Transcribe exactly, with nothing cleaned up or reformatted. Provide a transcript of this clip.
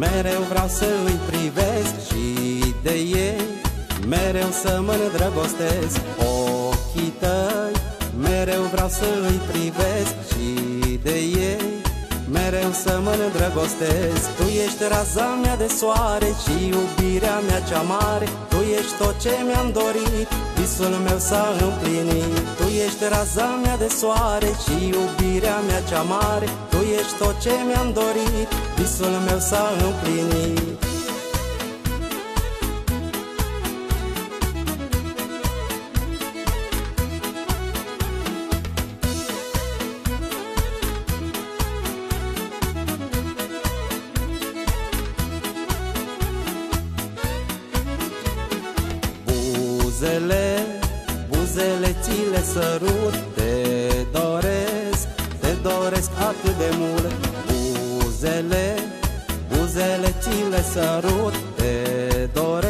mereu vreau să îi privesc și de ei mereu să mă îndrăgostesc. Ochii tăi mereu vreau să îi privesc și de ei mereu să mă îndrăgostesc. Tu ești raza mea de soare și iubirea mea cea mare. Tu ești tot ce mi-am dorit, visul meu s-a împlinit. Tu ești raza mea de soare și iubirea mea cea mare. Tu ești tot ce mi-am dorit, visul meu s-a împlinit. Buzele, buzele ți le sărut, te doresc, te doresc atât de mult. Buzele, buzele ți le sărut, te doresc.